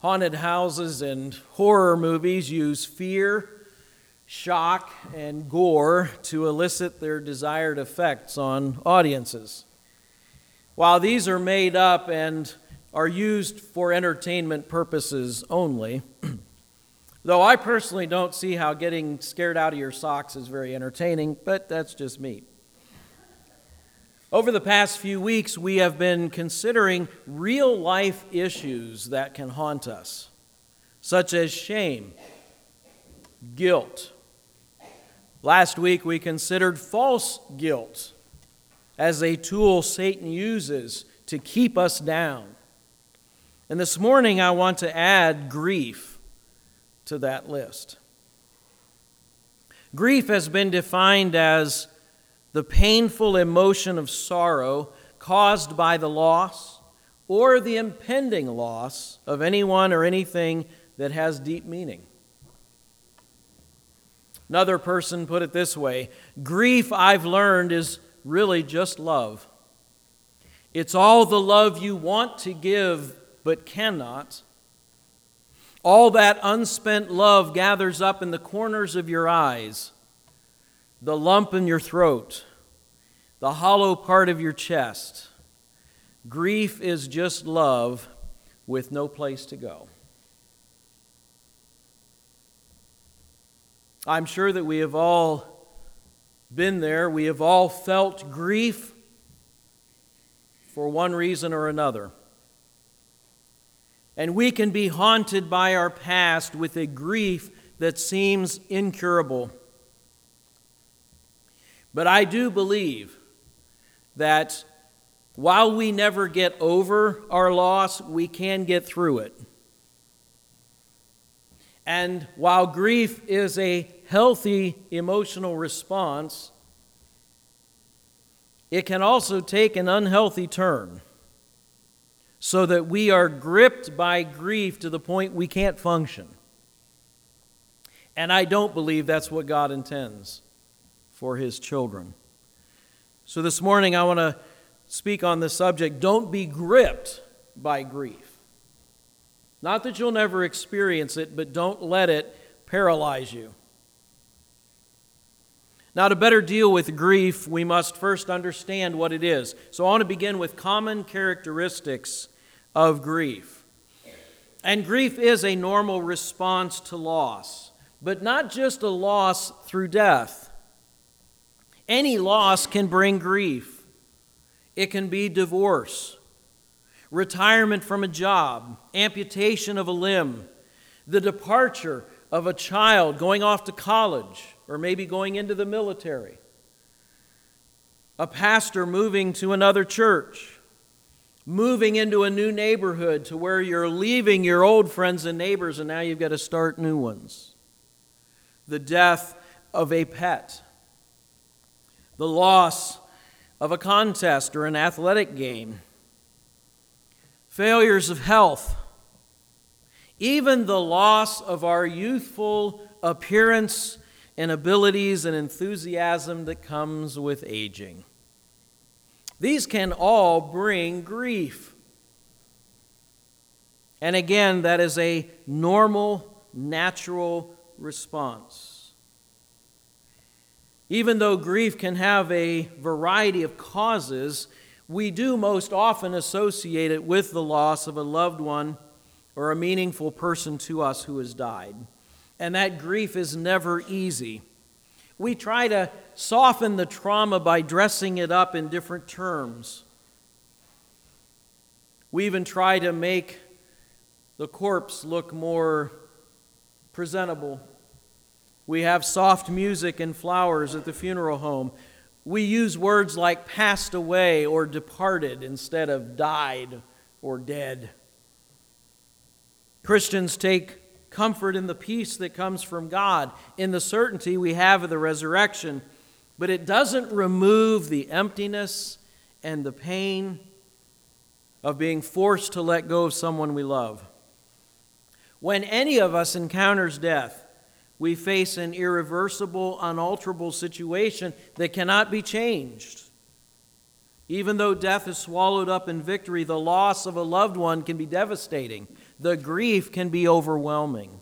Haunted houses and horror movies use fear, shock, and gore to elicit their desired effects on audiences. While these are made up and are used for entertainment purposes only, though I personally don't see how getting scared out of your socks is very entertaining, but that's just me. Over the past few weeks, we have been considering real-life issues that can haunt us, such as shame, guilt. Last week, we considered false guilt as a tool Satan uses to keep us down. And this morning, I want to add grief to that list. Grief has been defined as the painful emotion of sorrow caused by the loss or the impending loss of anyone or anything that has deep meaning. Another person put it this way: grief, I've learned, is really just love. It's all the love you want to give but cannot. All that unspent love gathers up in the corners of your eyes, the lump in your throat, the hollow part of your chest. Grief is just love with no place to go. I'm sure that we have all been there. We have all felt grief for one reason or another. And we can be haunted by our past with a grief that seems incurable. But I do believe that while we never get over our loss, we can get through it. And while grief is a healthy emotional response, it can also take an unhealthy turn, so that we are gripped by grief to the point we can't function. And I don't believe that's what God intends for His children. So this morning I want to speak on this subject. Don't be gripped by grief. Not that you'll never experience it, but don't let it paralyze you. Now, to better deal with grief, we must first understand what it is. So I want to begin with common characteristics of grief. And grief is a normal response to loss, but not just a loss through death. Any loss can bring grief. It can be divorce, retirement from a job, amputation of a limb, the departure of a child going off to college or maybe going into the military, a pastor moving to another church, moving into a new neighborhood to where you're leaving your old friends and neighbors and now you've got to start new ones, the death of a pet, the loss of a contest or an athletic game, failures of health, even the loss of our youthful appearance and abilities and enthusiasm that comes with aging. These can all bring grief. And again, that is a normal, natural response. Even though grief can have a variety of causes, we do most often associate it with the loss of a loved one or a meaningful person to us who has died. And that grief is never easy. We try to soften the trauma by dressing it up in different terms. We even try to make the corpse look more presentable. We have soft music and flowers at the funeral home. We use words like passed away or departed instead of died or dead. Christians take comfort in the peace that comes from God, in the certainty we have of the resurrection, but it doesn't remove the emptiness and the pain of being forced to let go of someone we love. When any of us encounters death, we face an irreversible, unalterable situation that cannot be changed. Even though death is swallowed up in victory, the loss of a loved one can be devastating. the grief can be overwhelming.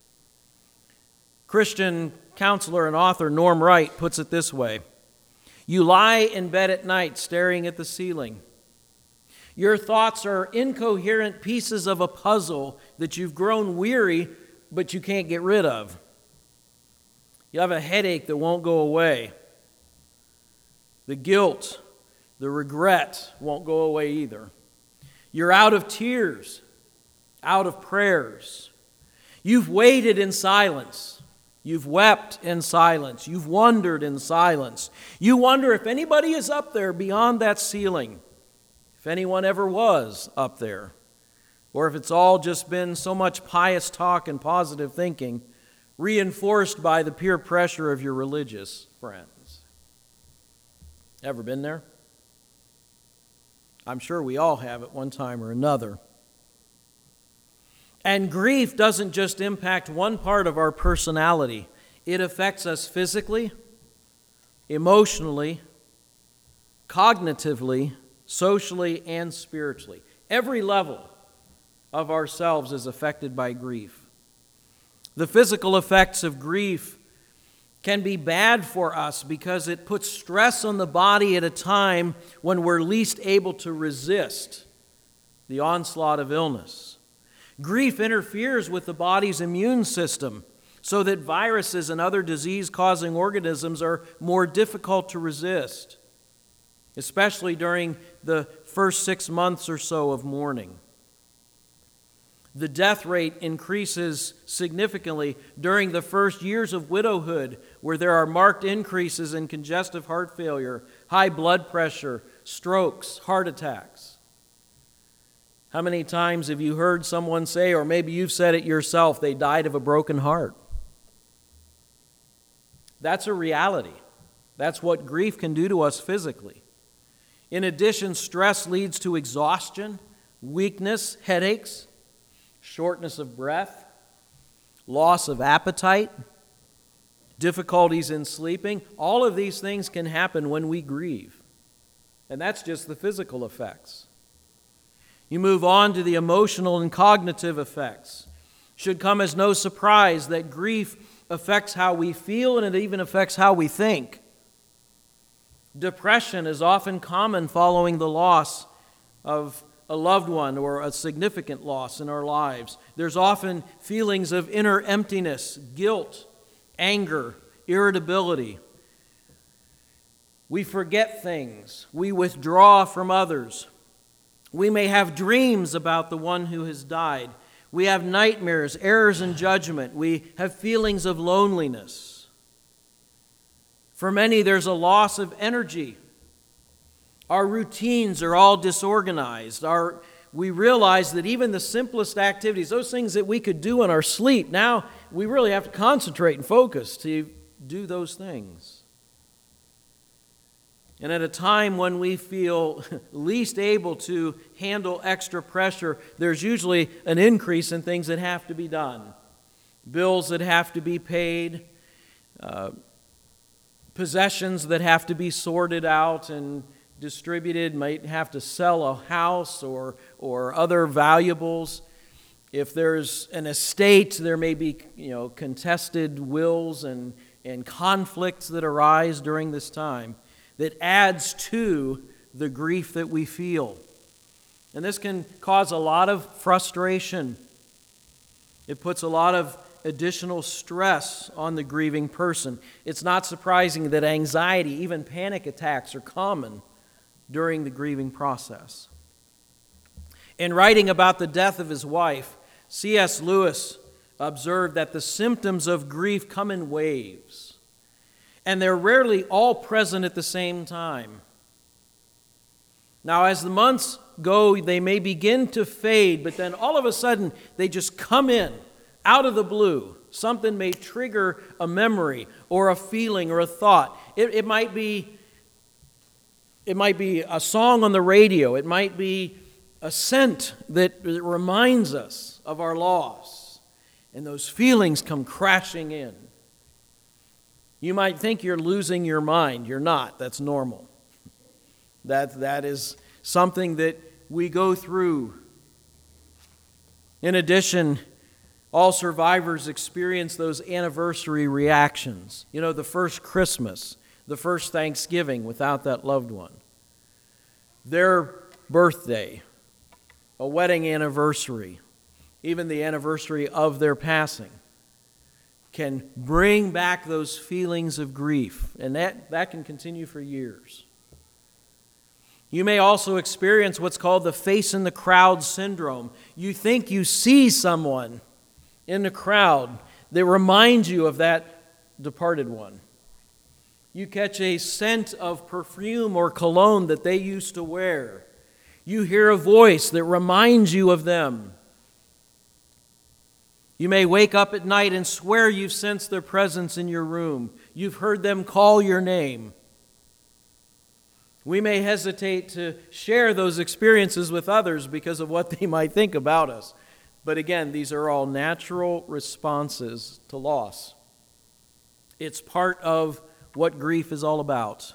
Christian counselor and author Norm Wright puts it this way: you lie in bed at night staring at the ceiling. Your thoughts are incoherent pieces of a puzzle that you've grown weary, but you can't get rid of. You have a headache that won't go away. The guilt, the regret won't go away either. You're out of tears, out of prayers. You've waited in silence. You've wept in silence. You've wondered in silence. You wonder if anybody is up there beyond that ceiling, if anyone ever was up there, or if it's all just been so much pious talk and positive thinking, reinforced by the peer pressure of your religious friends. Ever been there? I'm sure we all have at one time or another. And grief doesn't just impact one part of our personality. It affects us physically, emotionally, cognitively, socially, and spiritually. Every level of ourselves is affected by grief. The physical effects of grief can be bad for us because it puts stress on the body at a time when we're least able to resist the onslaught of illness. Grief interferes with the body's immune system so that viruses and other disease-causing organisms are more difficult to resist, especially during the first 6 months or so of mourning. The death rate increases significantly during the first years of widowhood, where there are marked increases in congestive heart failure, high blood pressure, strokes, heart attacks. How many times have you heard someone say, or maybe you've said it yourself, they died of a broken heart? That's a reality. That's what grief can do to us physically. In addition, stress leads to exhaustion, weakness, headaches, shortness of breath, loss of appetite, difficulties in sleeping. All of these things can happen when we grieve. And that's just the physical effects. You move on to the emotional and cognitive effects. Should come as no surprise that grief affects how we feel, and it even affects how we think. Depression is often common following the loss of a loved one or a significant loss in our lives. There's often feelings of inner emptiness, guilt, anger, irritability. We forget things. We withdraw from others. We may have dreams about the one who has died. We have nightmares, errors in judgment. We have feelings of loneliness. For many, there's a loss of energy. Our routines are all disorganized. We realize that even the simplest activities, those things that we could do in our sleep, now we really have to concentrate and focus to do those things. And at a time when we feel least able to handle extra pressure, there's usually an increase in things that have to be done. Bills that have to be paid, possessions that have to be sorted out and distributed, might have to sell a house or other valuables. If there's an estate, there may be contested wills and conflicts that arise during this time that adds to the grief that we feel. And this can cause a lot of frustration. It puts a lot of additional stress on the grieving person. It's not surprising that anxiety, even panic attacks, are common during the grieving process. In writing about the death of his wife, C.S. Lewis observed that the symptoms of grief come in waves, and they're rarely all present at the same time. Now, as the months go, they may begin to fade, but then all of a sudden, they just come in, out of the blue. Something may trigger a memory or a feeling or a thought. It might be a song on the radio. It might be a scent that reminds us of our loss. And those feelings come crashing in. You might think you're losing your mind. You're not. That's normal. That is something that we go through. In addition, all survivors experience those anniversary reactions. You know, the first Christmas, the first Thanksgiving without that loved one, their birthday, a wedding anniversary, even the anniversary of their passing, can bring back those feelings of grief, and that can continue for years. You may also experience what's called the face in the crowd syndrome. You think you see someone in the crowd that reminds you of that departed one. You catch a scent of perfume or cologne that they used to wear. You hear a voice that reminds you of them. You may wake up at night and swear you've sensed their presence in your room. You've heard them call your name. We may hesitate to share those experiences with others because of what they might think about us. But again, these are all natural responses to loss. It's part of what grief is all about.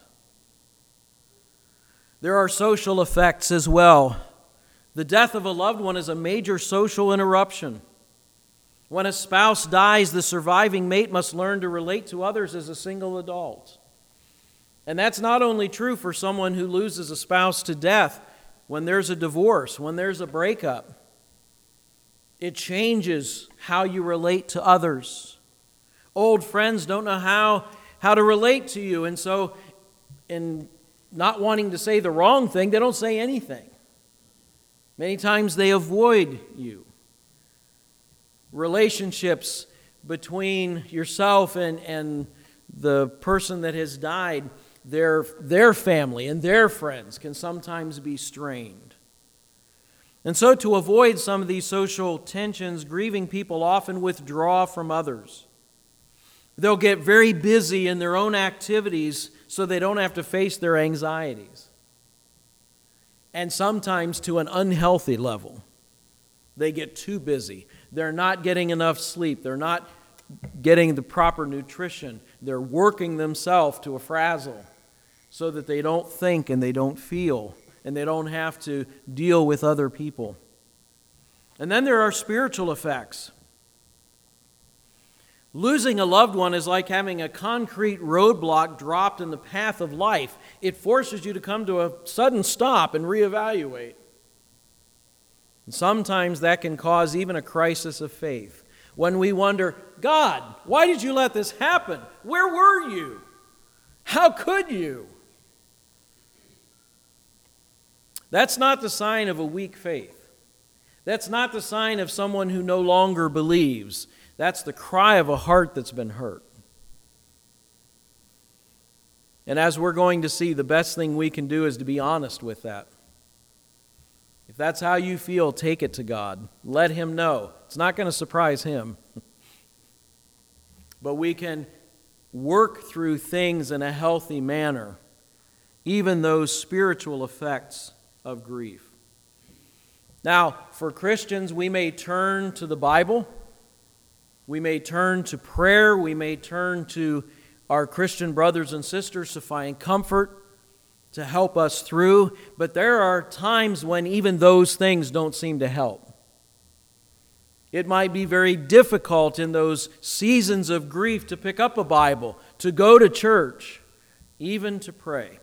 There are social effects as well. The death of a loved one is a major social interruption. When a spouse dies, the surviving mate must learn to relate to others as a single adult. And that's not only true for someone who loses a spouse to death. When there's a divorce, when there's a breakup, it changes how you relate to others. Old friends don't know how to relate to you, and so in not wanting to say the wrong thing, they don't say anything. Many times they avoid you. Relationships between yourself and the person that has died, their family and their friends can sometimes be strained. And so to avoid some of these social tensions, grieving people often withdraw from others. They'll get very busy in their own activities so they don't have to face their anxieties. And sometimes to an unhealthy level. They get too busy. They're not getting enough sleep. They're not getting the proper nutrition. They're working themselves to a frazzle so that they don't think and they don't feel and they don't have to deal with other people. And then there are spiritual effects. Losing a loved one is like having a concrete roadblock dropped in the path of life. It forces you to come to a sudden stop and reevaluate. And sometimes that can cause even a crisis of faith. When we wonder, God, why did you let this happen? Where were you? How could you? That's not the sign of a weak faith. That's not the sign of someone who no longer believes. That's the cry of a heart that's been hurt. And as we're going to see, the best thing we can do is to be honest with that. If that's how you feel, take it to God. Let Him know. It's not going to surprise Him. But we can work through things in a healthy manner, even those spiritual effects of grief. Now, for Christians, we may turn to the Bible. We may turn to prayer. We may turn to our Christian brothers and sisters to find comfort, to help us through, but there are times when even those things don't seem to help. It might be very difficult in those seasons of grief to pick up a Bible, to go to church, even to pray.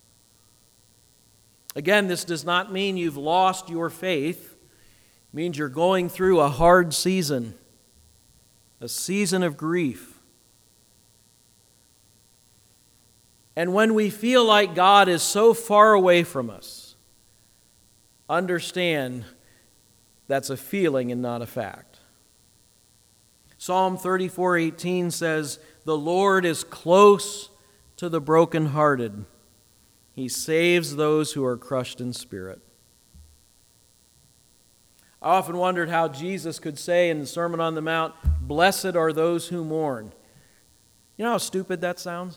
Again, this does not mean you've lost your faith. It means you're going through a hard season, a season of grief. And when we feel like God is so far away from us, understand that's a feeling and not a fact. Psalm 34:18 says, "The Lord is close to the brokenhearted. He saves those who are crushed in spirit." I often wondered how Jesus could say in the Sermon on the Mount, "Blessed are those who mourn." You know how stupid that sounds?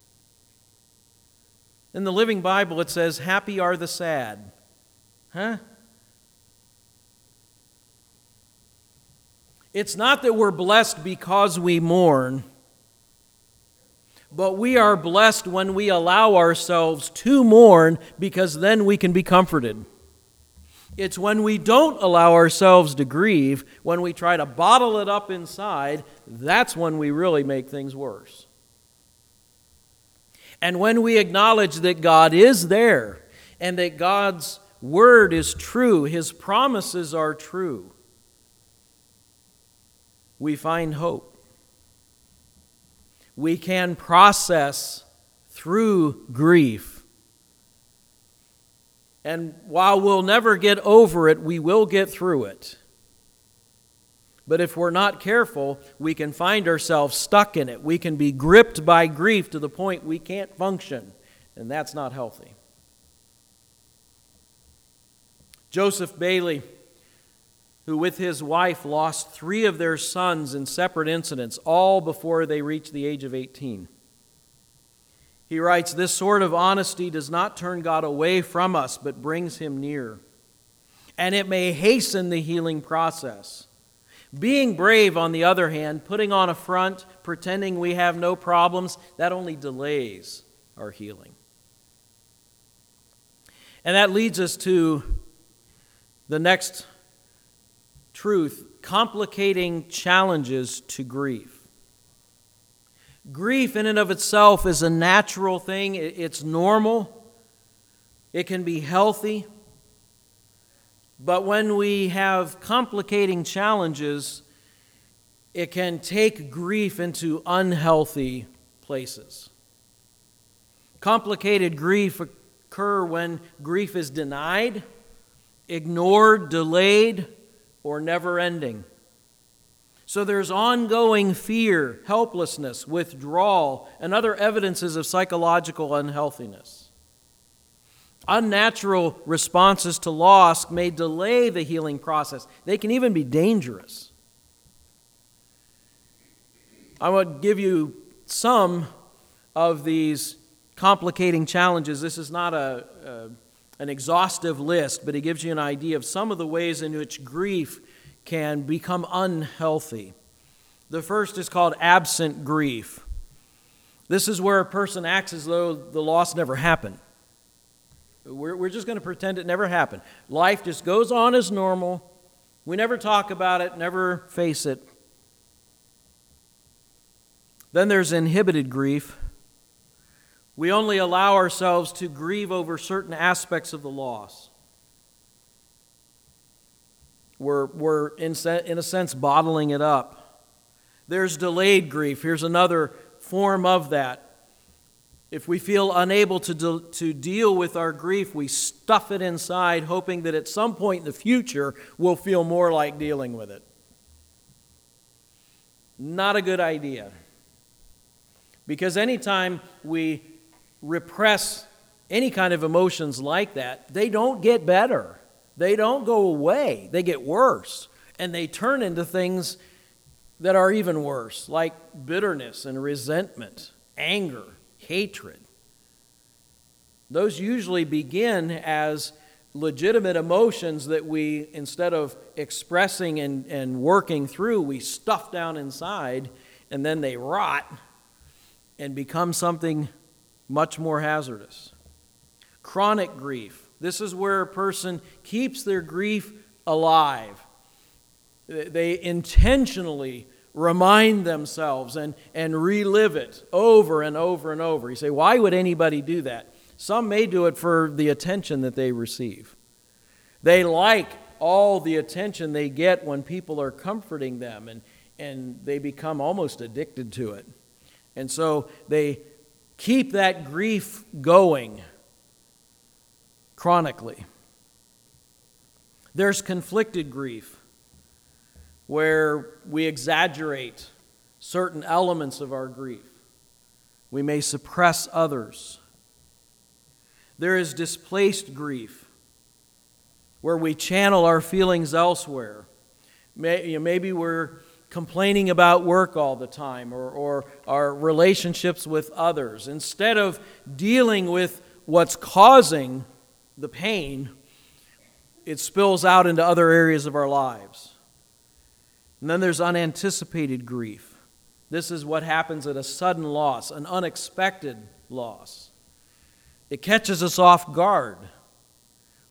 In the Living Bible, it says, "Happy are the sad." Huh? It's not that we're blessed because we mourn, but we are blessed when we allow ourselves to mourn, because then we can be comforted. It's when we don't allow ourselves to grieve, when we try to bottle it up inside, that's when we really make things worse. And when we acknowledge that God is there and that God's word is true, His promises are true, we find hope. We can process through grief. And while we'll never get over it, we will get through it. But if we're not careful, we can find ourselves stuck in it. We can be gripped by grief to the point we can't function, and that's not healthy. Joseph Bailey, who with his wife lost 3 of their sons in separate incidents, all before they reached the age of 18. He writes, "This sort of honesty does not turn God away from us, but brings Him near. And it may hasten the healing process. Being brave, on the other hand, putting on a front, pretending we have no problems, that only delays our healing." And that leads us to the next truth: complicating challenges to grief. Grief in and of itself is a natural thing. It's normal. It can be healthy. But when we have complicating challenges, it can take grief into unhealthy places. Complicated grief occur when grief is denied, ignored, delayed, or never ending. So there's ongoing fear, helplessness, withdrawal, and other evidences of psychological unhealthiness. Unnatural responses to loss may delay the healing process. They can even be dangerous. I want to give you some of these complicating challenges. This is not an exhaustive list, but it gives you an idea of some of the ways in which grief can become unhealthy. The first is called absent grief. This is where a person acts as though the loss never happened. We're just going to pretend it never happened. Life just goes on as normal. We never talk about it, never face it. Then there's inhibited grief. We only allow ourselves to grieve over certain aspects of the loss. We're in a sense bottling it up. There's delayed grief. Here's another form of that. If we feel unable to deal with our grief, we stuff it inside, hoping that at some point in the future we'll feel more like dealing with it. Not a good idea. Because anytime we repress any kind of emotions like that, they don't get better. They don't go away. They get worse. And they turn into things that are even worse, like bitterness and resentment, anger, hatred. Those usually begin as legitimate emotions that we, instead of expressing and working through, we stuff down inside, and then they rot and become something much more hazardous. Chronic grief. This is where a person keeps their grief alive. They intentionally remind themselves and relive it over and over and over. You say, why would anybody do that? Some may do it for the attention that they receive. They like all the attention they get when people are comforting them, and they become almost addicted to it. And so they keep that grief going chronically. There's conflicted grief, where we exaggerate certain elements of our grief. We may suppress others. There is displaced grief, where we channel our feelings elsewhere. Maybe we're complaining about work all the time, or our relationships with others. Instead of dealing with what's causing the pain, it spills out into other areas of our lives. And then there's unanticipated grief. This is what happens at a sudden loss, an unexpected loss. It catches us off guard.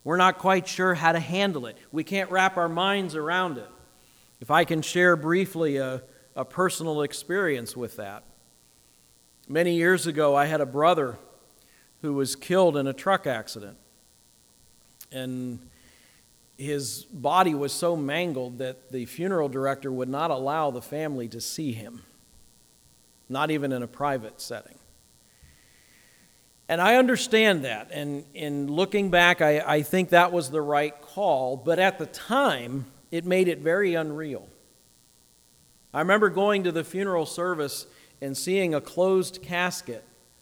We're not quite sure how to handle it. We can't wrap our minds around it. If I can share briefly a personal experience with that. Many years ago, I had a brother who was killed in a truck accident. And his body was so mangled that the funeral director would not allow the family to see him, not even in a private setting. And I understand that, and in looking back, I think that was the right call, but at the time, it made it very unreal. I remember going to the funeral service and seeing a closed casket,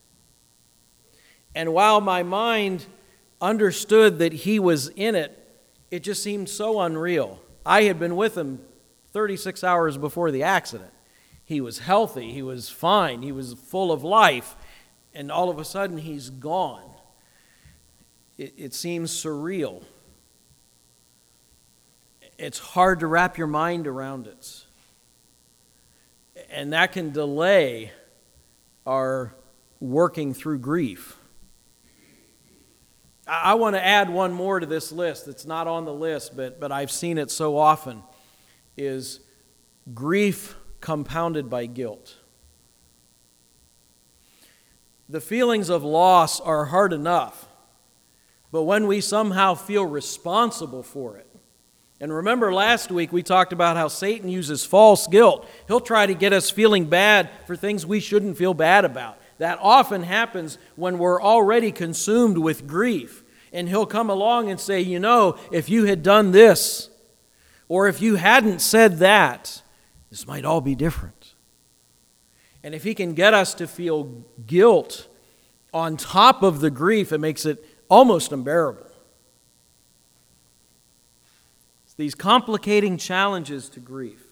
and while my mind understood that he was in it, it just seemed so unreal. I had been with him 36 hours before the accident. He was healthy, he was fine, he was full of life, and all of a sudden he's gone. It seems surreal. It's hard to wrap your mind around it. And that can delay our working through grief. I want to add one more to this list that's not on the list, but I've seen it so often, is grief compounded by guilt. The feelings of loss are hard enough, but when we somehow feel responsible for it, and remember last week we talked about how Satan uses false guilt. He'll try to get us feeling bad for things we shouldn't feel bad about. That often happens when we're already consumed with grief. And he'll come along and say, you know, if you had done this, or if you hadn't said that, this might all be different. And if he can get us to feel guilt on top of the grief, it makes it almost unbearable. It's these complicating challenges to grief.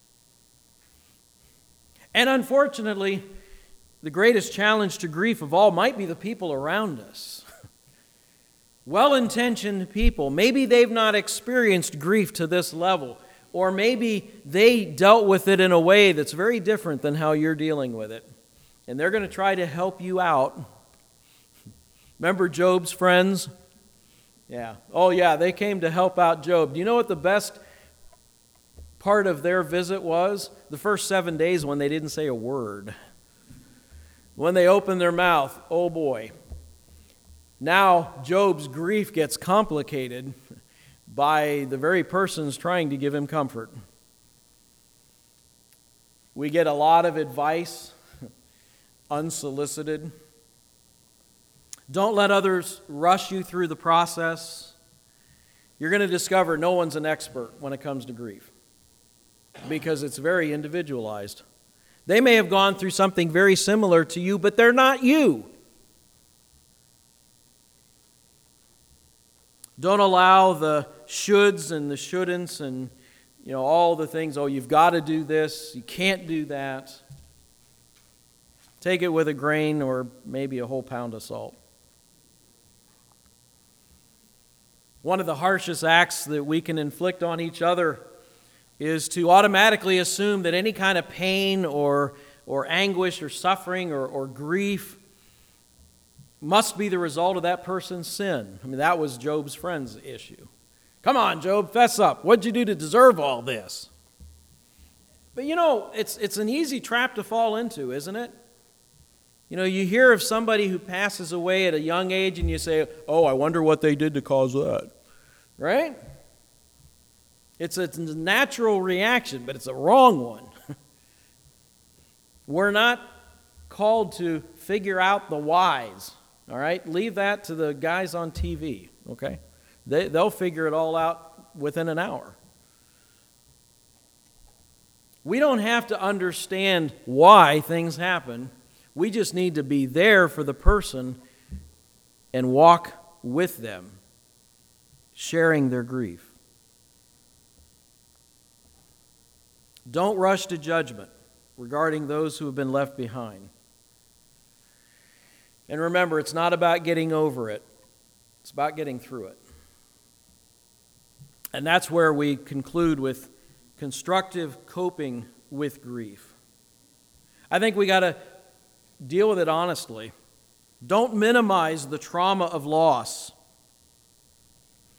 And unfortunately, the greatest challenge to grief of all might be the people around us. Well-intentioned people, maybe they've not experienced grief to this level, or maybe they dealt with it in a way that's very different than how you're dealing with it. And they're going to try to help you out. Remember Job's friends? Yeah. Oh, yeah, they came to help out Job. Do you know what the best part of their visit was? The first 7 days when they didn't say a word. When they opened their mouth, oh boy. Now Job's grief gets complicated by the very persons trying to give him comfort. We get a lot of advice, unsolicited. Don't let others rush you through the process. You're going to discover no one's an expert when it comes to grief because it's very individualized. They may have gone through something very similar to you, but they're not you. Don't allow the shoulds and the shouldn'ts and all the things, oh, you've got to do this, you can't do that. Take it with a grain or maybe a whole pound of salt. One of the harshest acts that we can inflict on each other is to automatically assume that any kind of pain or anguish or suffering or grief must be the result of that person's sin. I mean, that was Job's friend's issue. Come on, Job, fess up. What'd you do to deserve all this? But it's an easy trap to fall into, isn't it? You hear of somebody who passes away at a young age and you say, oh, I wonder what they did to cause that. Right? It's a natural reaction, but it's a wrong one. We're not called to figure out the whys. All right? Leave that to the guys on TV, okay? They'll figure it all out within an hour. We don't have to understand why things happen. We just need to be there for the person and walk with them, sharing their grief. Don't rush to judgment regarding those who have been left behind. And remember, it's not about getting over it. It's about getting through it. And that's where we conclude with constructive coping with grief. I think we got to deal with it honestly. Don't minimize the trauma of loss.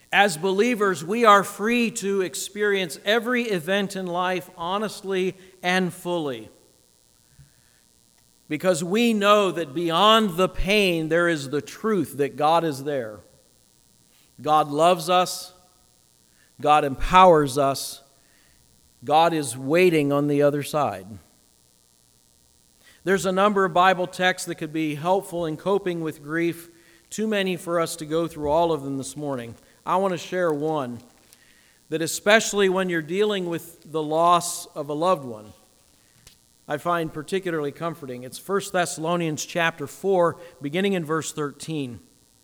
As believers, we are free to experience every event in life honestly and fully, because we know that beyond the pain there is the truth that God is there. God loves us. God empowers us. God is waiting on the other side. There's a number of Bible texts that could be helpful in coping with grief. Too many for us to go through all of them this morning. I want to share one that, especially when you're dealing with the loss of a loved one, I find particularly comforting. It's 1 Thessalonians chapter 4, beginning in verse 13.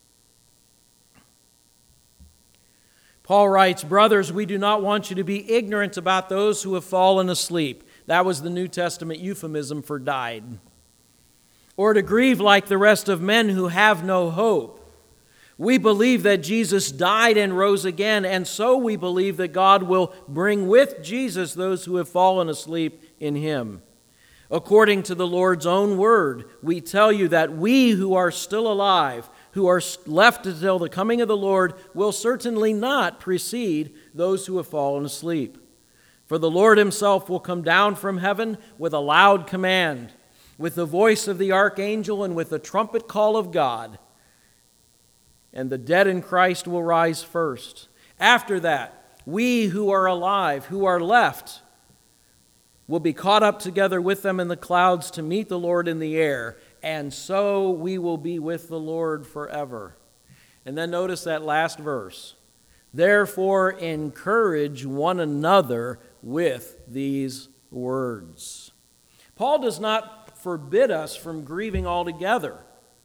Paul writes, "Brothers, we do not want you to be ignorant about those who have fallen asleep." That was the New Testament euphemism for died. "Or to grieve like the rest of men who have no hope. We believe that Jesus died and rose again, and so we believe that God will bring with Jesus those who have fallen asleep in him. According to the Lord's own word, we tell you that we who are still alive, who are left until the coming of the Lord, will certainly not precede those who have fallen asleep. For the Lord himself will come down from heaven with a loud command, with the voice of the archangel and with the trumpet call of God. And the dead in Christ will rise first. After that, we who are alive, who are left, will be caught up together with them in the clouds to meet the Lord in the air, and so we will be with the Lord forever." And then notice that last verse. "Therefore, encourage one another with these words." Paul does not forbid us from grieving altogether.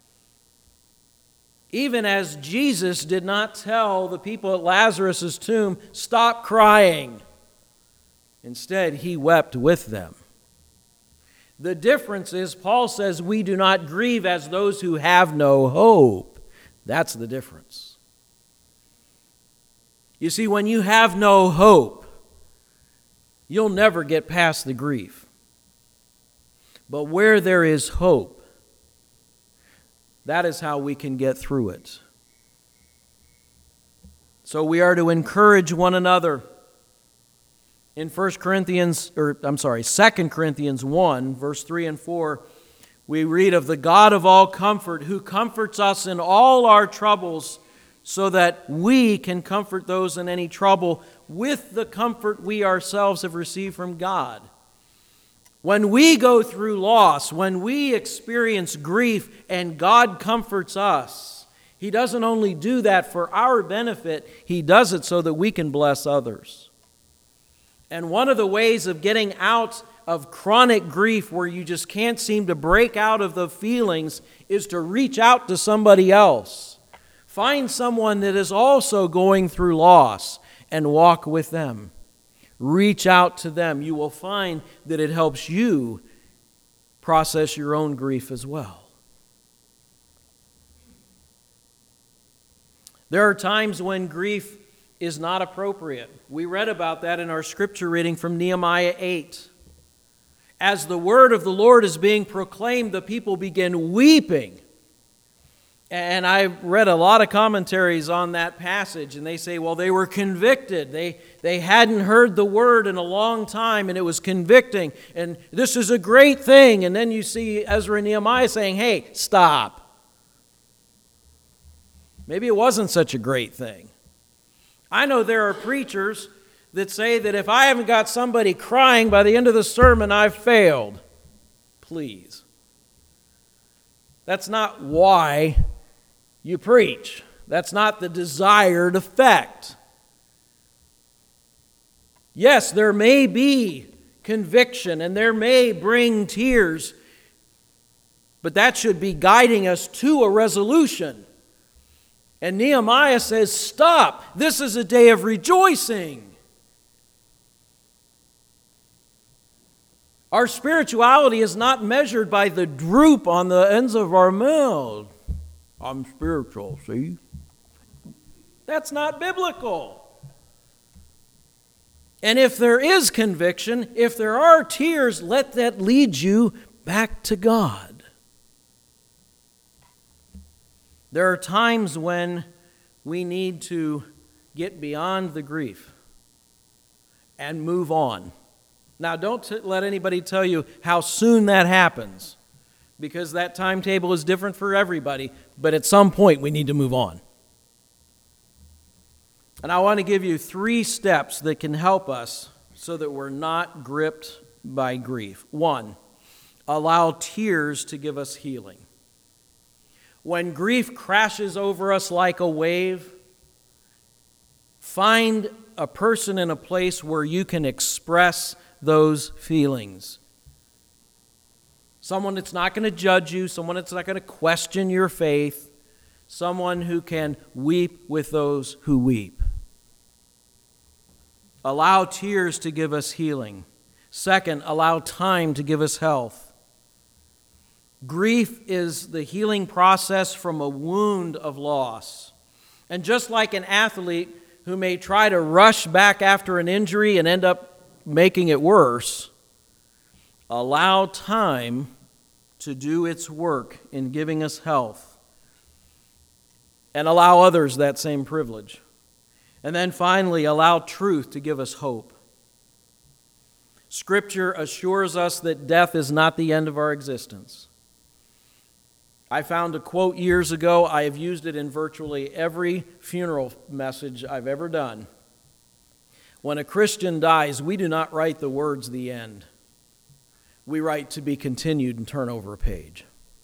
Even as Jesus did not tell the people at Lazarus' tomb, "Stop crying." Instead, he wept with them. The difference is, Paul says we do not grieve as those who have no hope. That's the difference. You see, when you have no hope, you'll never get past the grief. But where there is hope, that is how we can get through it. So we are to encourage one another. In 2 Corinthians 1, verse 3 and 4, we read of the God of all comfort, who comforts us in all our troubles, so that we can comfort those in any trouble with the comfort we ourselves have received from God. When we go through loss, when we experience grief and God comforts us, he doesn't only do that for our benefit, he does it so that we can bless others. And one of the ways of getting out of chronic grief where you just can't seem to break out of the feelings is to reach out to somebody else. Find someone that is also going through loss and walk with them. Reach out to them. You will find that it helps you process your own grief as well. There are times when grief is not appropriate. We read about that in our scripture reading from Nehemiah 8. As the word of the Lord is being proclaimed, the people begin weeping. And I read a lot of commentaries on that passage, and they say, well, they were convicted. They hadn't heard the word in a long time, and it was convicting. And this is a great thing. And then you see Ezra and Nehemiah saying, hey, stop. Maybe it wasn't such a great thing. I know there are preachers that say that if I haven't got somebody crying by the end of the sermon, I've failed. Please. That's not why you preach. That's not the desired effect. Yes, there may be conviction and there may bring tears, but that should be guiding us to a resolution. And Nehemiah says, stop. This is a day of rejoicing. Our spirituality is not measured by the droop on the ends of our mouth. I'm spiritual, see? That's not biblical. And if there is conviction, if there are tears, let that lead you back to God. There are times when we need to get beyond the grief and move on. Now, don't let anybody tell you how soon that happens, because that timetable is different for everybody, but at some point we need to move on. And I want to give you 3 steps that can help us so that we're not gripped by grief. 1, allow tears to give us healing. When grief crashes over us like a wave, find a person in a place where you can express those feelings. Someone that's not going to judge you, someone that's not going to question your faith, someone who can weep with those who weep. Allow tears to give us healing. 2, allow time to give us health. Grief is the healing process from a wound of loss. And just like an athlete who may try to rush back after an injury and end up making it worse, allow time to do its work in giving us health, and allow others that same privilege. And then finally, allow truth to give us hope. Scripture assures us that death is not the end of our existence. I found a quote years ago. I have used it in virtually every funeral message I've ever done. When a Christian dies, we do not write the words "the end." We write "to be continued" and turn over a page.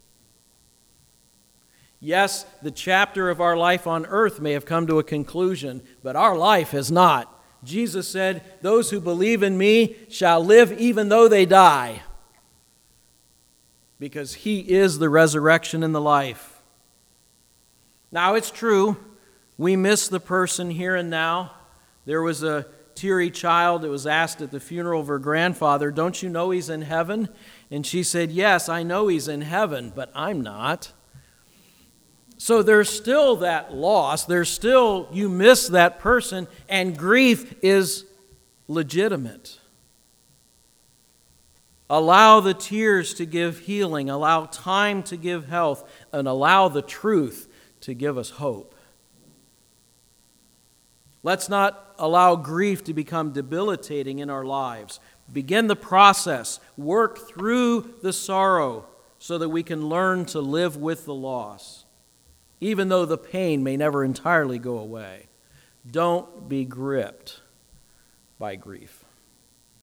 Yes, the chapter of our life on earth may have come to a conclusion, but our life has not. Jesus said, "Those who believe in me shall live even though they die," because He is the resurrection and the life. Now, it's true, we miss the person here and now. There was a teary child that was asked at the funeral of her grandfather, "Don't you know he's in heaven?" And she said, "Yes, I know he's in heaven, but I'm not." So there's still that loss. There's still, you miss that person, and grief is legitimate. Allow the tears to give healing, allow time to give health, and allow the truth to give us hope. Let's not allow grief to become debilitating in our lives. Begin the process. Work through the sorrow so that we can learn to live with the loss, even though the pain may never entirely go away. Don't be gripped by grief.